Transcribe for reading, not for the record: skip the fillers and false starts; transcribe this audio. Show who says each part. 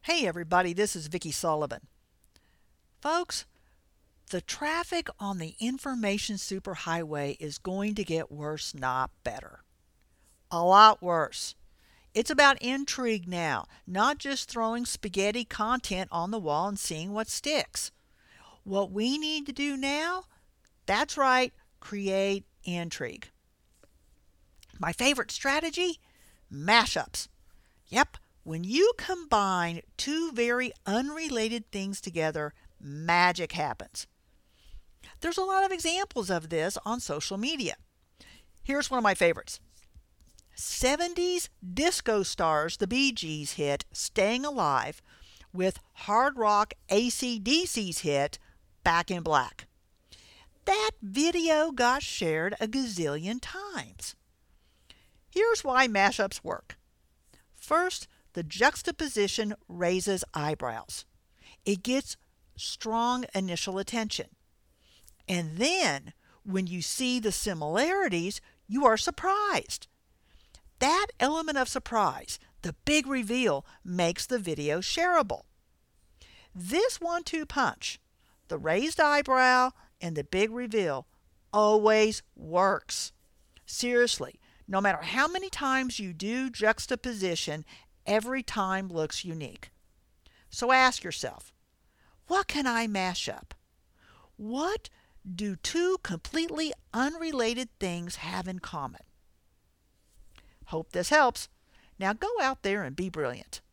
Speaker 1: Hey everybody, this is Vicki Sullivan. Folks, the traffic on the information superhighway is going to get worse, not better. A lot worse. It's about intrigue now, not just throwing spaghetti content on the wall and seeing what sticks. What we need to do now, that's right, create intrigue. My favorite strategy? Mashups. Yep, when you combine two very unrelated things together, magic happens. There's a lot of examples of this on social media. Here's one of my favorites. 70s disco stars the Bee Gees hit Staying Alive with hard rock AC/DC's hit Back in Black. That video got shared a gazillion times. Here's why mashups work. First, the juxtaposition raises eyebrows. It gets strong initial attention. And then, when you see the similarities, you are surprised. That element of surprise, the big reveal, makes the video shareable. This 1-2 punch, the raised eyebrow and the big reveal, always works. Seriously, no matter how many times you do juxtaposition, every time looks unique. So ask yourself, what can I mash up? What do two completely unrelated things have in common? Hope this helps. Now go out there and be brilliant.